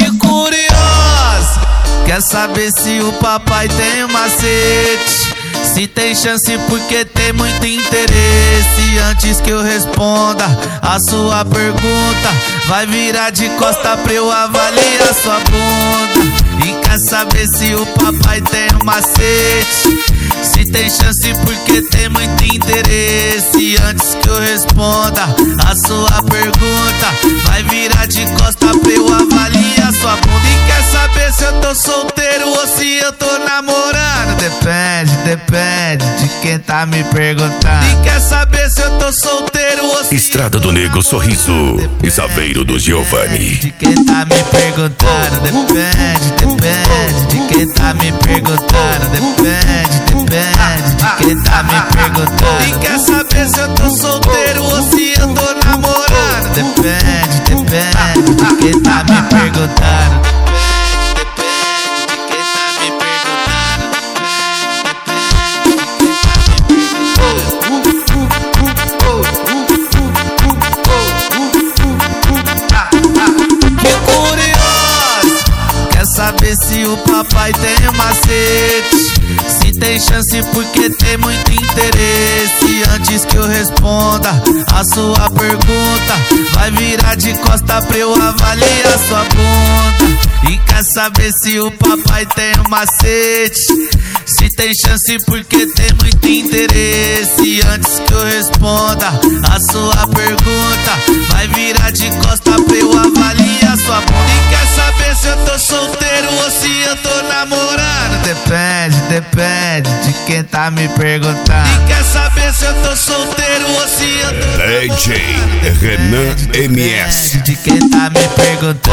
Que curioso, quer saber se o papai tem um macete? Se tem chance porque tem muito interesse. Antes que eu responda a sua pergunta, vai virar de costa pra eu avaliar sua bunda. E quer saber se o papai tem um macete? Se tem chance porque tem muito interesse. Antes que eu responda a sua pergunta, vai virar de costa pra eu avaliar sua bunda. E quer saber se eu tô solteiro ou se eu tô namorando? Depende de quem tá me perguntando. E quer saber se eu tô solteiro ou se Estrada do Negro Sorriso, Isaveiro do Giovanni. de quem tá me perguntando. Depende de quem tá me perguntando. Depende de quem tá me perguntando. E quer saber se eu tô solteiro ou se eu tô namorando? Depende de quem tá me perguntando. Saber se o papai tem um macete? Se tem chance porque tem muito interesse. Antes que eu responda a sua pergunta, vai virar de costa pra eu avaliar sua bunda. E quer saber se o papai tem um macete? Se tem chance porque tem muito interesse. Antes que eu responda a sua pergunta, vai virar de costa pra eu avaliar sua bunda. E quer saber se eu tô solteiro ou se eu tô namorando? Depende de quem tá me perguntando. E quer saber se eu tô solteiro ou se eu tô DJ namorando? Renan MS. De quem tá me perguntando.